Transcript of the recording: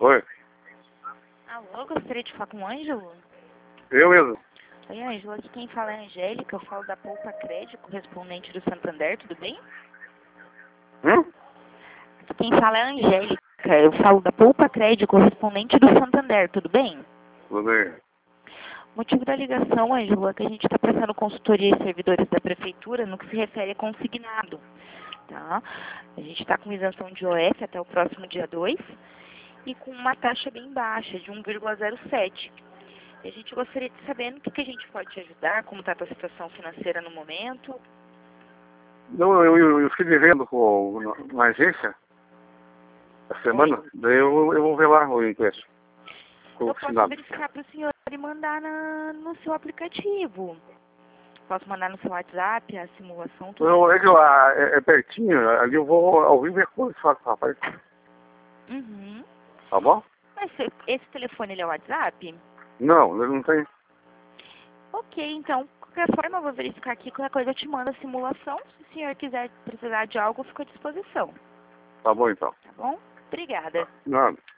Oi, Alô, gostaria de falar com o Ângelo? eu mesmo. Oi, Ângelo, aqui quem fala é a Angélica, eu falo da Poupa Crédito, correspondente do Santander, tudo bem? Aqui quem fala é a Angélica, eu falo da Poupa Crédito, correspondente do Santander, tudo bem? Tudo bem. O motivo da ligação, Ângelo, é que a gente está prestando consultoria e servidores da Prefeitura no que se refere a consignado, tá? A gente está com isenção de OF até o próximo dia 2 e com uma taxa bem baixa, de 1,07. E a gente gostaria de saber no que a gente pode te ajudar, como está a tua situação financeira no momento. Não, eu fui devendo na agência essa semana, Oi. daí eu vou ver lá o empréstimo. Eu posso verificar para o senhor e mandar no seu aplicativo. Posso mandar no seu WhatsApp a simulação, tudo. Não, é que é pertinho, ali eu vou ao vivo e a coisa faço, rapaz. Uhum. Tá bom? Mas esse telefone ele é o WhatsApp? Não, ele não tem. Ok, então, qualquer forma eu vou verificar aqui, qualquer coisa eu te mando a simulação. Se o senhor quiser precisar de algo, eu fico à disposição. Tá bom então. Tá bom? Obrigada. Nada.